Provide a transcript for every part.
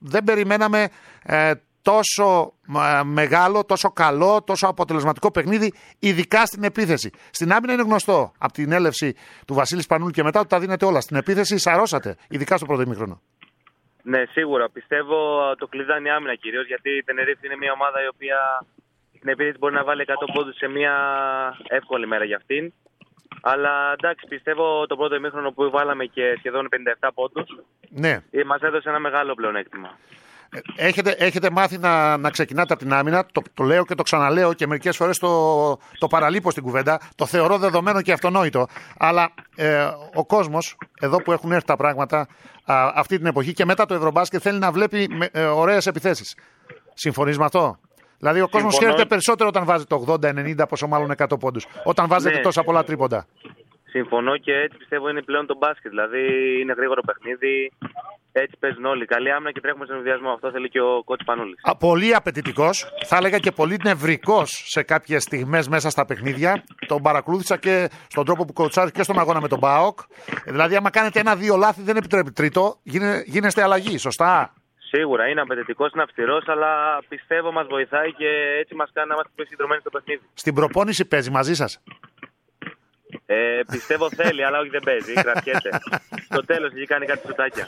δεν περιμέναμε τόσο μεγάλο, τόσο καλό, τόσο αποτελεσματικό παιχνίδι, ειδικά στην επίθεση. Στην άμυνα είναι γνωστό από την έλευση του Βασίλη Σπανούλη και μετά ότι τα δίνετε όλα. Στην επίθεση σαρώσατε, ειδικά στο πρώτο ημίχρονο. Ναι, σίγουρα. Πιστεύω το κλειδί είναι η άμυνα κυρίως, γιατί η Τενερίφη είναι μια ομάδα η οποία στην επίθεση μπορεί να βάλει 100 πόντους σε μια εύκολη μέρα για αυτήν. Αλλά εντάξει, πιστεύω το πρώτο ημίχρονο που βάλαμε και σχεδόν 57 πόντους, ναι, μας έδωσε ένα μεγάλο πλεονέκτημα. Έχετε μάθει να ξεκινάτε από την άμυνα, το λέω και το ξαναλέω και μερικές φορές το παραλείπω στην κουβέντα, το θεωρώ δεδομένο και αυτονόητο. Αλλά ο κόσμος, εδώ που έχουν έρθει τα πράγματα αυτή την εποχή και μετά το Ευρωμπάσκετ, θέλει να βλέπει ωραίες επιθέσεις. Συμφωνείς με αυτό? Δηλαδή ο κόσμος χαίρεται περισσότερο όταν βάζει το 80-90, πόσο μάλλον 100 πόντους, όταν βάζετε τόσα πολλά τρίποντα. Συμφωνώ και έτσι πιστεύω είναι πλέον το μπάσκετ. Δηλαδή είναι γρήγορο παιχνίδι, έτσι παίζουν όλοι. Καλή άμυνα και τρέχουμε στον ενδιασμό. Αυτό θέλει και ο κότς Πανούλης. Πολύ απαιτητικός, θα έλεγα και πολύ νευρικός σε κάποιες στιγμές μέσα στα παιχνίδια. Τον παρακολούθησα και στον τρόπο που κοτσάρει και στον αγώνα με τον ΠΑΟΚ. Δηλαδή, άμα κάνετε 1-2 λάθη, δεν επιτρέπει τρίτο, γίνεστε αλλαγή, σωστά? Σίγουρα είναι απαιτητικός, είναι αυστηρός, αλλά πιστεύω μας βοηθάει και έτσι μας κάνει να είμαστε πιο συγκεντρωμένοι στο παιχνίδι. Στην προπόνηση παίζει μαζί σας? Πιστεύω θέλει, αλλά όχι δεν παίζει. Κρατιέται. Στο τέλος έχει κάνει κάτι σουτάκια.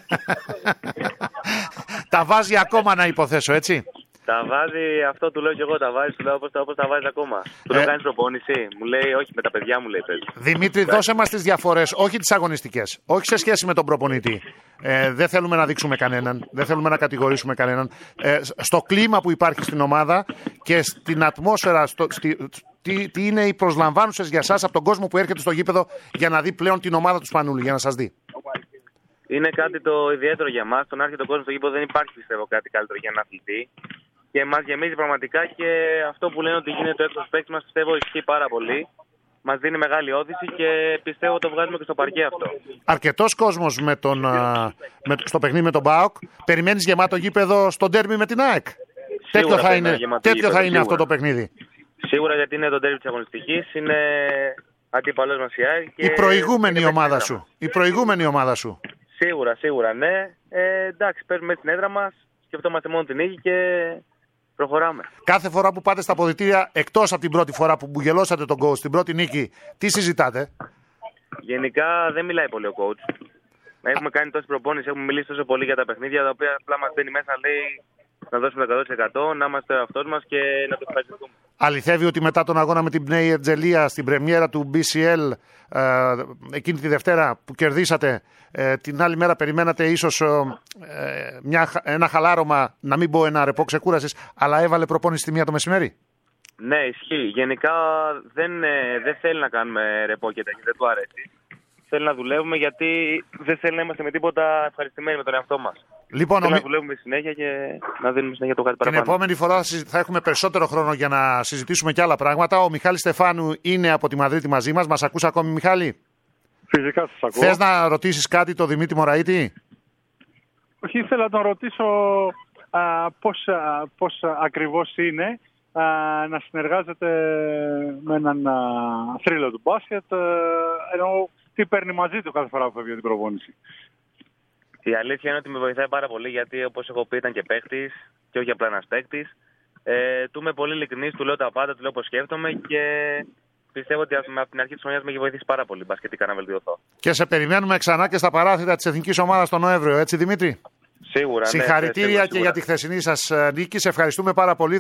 Τα βάζει ακόμα να υποθέσω, έτσι? Τα βάζει, αυτό του λέω και εγώ. Τα βάζει, του λέω όπως τα βάζει ακόμα. Του λέω κάνεις προπόνηση. Μου λέει όχι, με τα παιδιά μου λέει παίζει. Δημήτρη, δώσε μας τις διαφορές, όχι τις αγωνιστικές. Όχι σε σχέση με τον προπονητή. Δεν θέλουμε να δείξουμε κανέναν. Δεν θέλουμε να κατηγορήσουμε κανέναν. Στο κλίμα που υπάρχει στην ομάδα και στην ατμόσφαιρα. Τι είναι οι προσλαμβάνουσες για εσάς από τον κόσμο που έρχεται στο γήπεδο για να δει πλέον την ομάδα του Σπανούλη, για να σας δει? Είναι κάτι το ιδιαίτερο για μας. Το να έρχεται ο κόσμος στο γήπεδο δεν υπάρχει, πιστεύω, κάτι καλύτερο για ένα αθλητή. Και μας γεμίζει πραγματικά και αυτό που λένε ότι γίνεται ο έξω παίκτης μας, πιστεύω, ισχύει πάρα πολύ. Μας δίνει μεγάλη όθηση και πιστεύω το βγάζουμε και στο παρκέ αυτό. Αρκετός κόσμος στο παιχνίδι με τον ΠΑΟΚ. Περιμένεις γεμάτο γήπεδο στο ντέρμπι με την ΑΕΚ? Τέτοιο θα είναι αυτό το παιχνίδι. Σίγουρα, γιατί είναι το ντέρμπι της αγωνιστικής, είναι αντίπαλος μας η ΑΕΚ. Η προηγούμενη ομάδα σου. Σίγουρα, ναι. Εντάξει, παίζουμε στην έδρα μας, σκεφτόμαστε μόνο την νίκη και προχωράμε. Κάθε φορά που πάτε στα αποδυτήρια, εκτός από την πρώτη φορά που μπουγελώσατε τον coach, την πρώτη νίκη, τι συζητάτε? Γενικά δεν μιλάει πολύ ο coach. Έχουμε κάνει τόση προπόνηση, έχουμε μιλήσει τόσο πολύ για τα παιχνίδια, τα οποία απλά μας μπαίνει μέσα, λέει να δώσουμε το 100%, να είμαστε ο εαυτός μας και να το ευχαριστούμε. Αληθεύει ότι μετά τον αγώνα με την Πνέη Ερτζελία στην πρεμιέρα του BCL εκείνη τη Δευτέρα που κερδίσατε, την άλλη μέρα περιμένατε ίσως ένα χαλάρωμα, να μην πω ένα ρεπό ξεκούρασης, αλλά έβαλε προπόνηση στη 1 το μεσημέρι? Ναι, ισχύει. Γενικά δεν θέλει να κάνουμε ρεπό και τέτοια, δεν του αρέσει. Θέλει να δουλεύουμε γιατί δεν θέλει να είμαστε με τίποτα ευχαριστημένοι με τον εαυτό μας. Λοιπόν, να δουλεύουμε συνέχεια και να δίνουμε συνέχεια το κάτι παραπάνω. Την επόμενη φορά θα έχουμε περισσότερο χρόνο για να συζητήσουμε και άλλα πράγματα. Ο Μιχάλης Στεφάνου είναι από τη Μαδρίτη μαζί μας. Μας ακούς ακόμη, Μιχάλη? Φυσικά σας ακούω. Θες να ρωτήσεις κάτι το Δημήτρη Μωραήτη? Όχι, ήθελα να τον ρωτήσω πώς ακριβώς είναι να συνεργάζεται με έναν θρύλο του μπάσκετ, ενώ τι παίρνει μαζί του κάθε φορά που φεύγει την προπόνηση. Η αλήθεια είναι ότι με βοηθάει πάρα πολύ, γιατί όπως έχω πει ήταν και παίκτης και όχι απλά ένας παίκτης. Του είμαι πολύ ειλικρινής, του λέω τα πάντα, του λέω πώς σκέφτομαι και πιστεύω ότι από την αρχή της χρονιάς με έχει βοηθήσει πάρα πολύ μπασκετικά να βελτιωθώ. Και σε περιμένουμε ξανά και στα παράθυρα της Εθνικής Ομάδας τον Νοέμβριο, έτσι Δημήτρη? Σίγουρα. Συγχαρητήρια, ναι, και για τη χθεσινή σας νίκη. Σε ευχαριστούμε πάρα πολύ.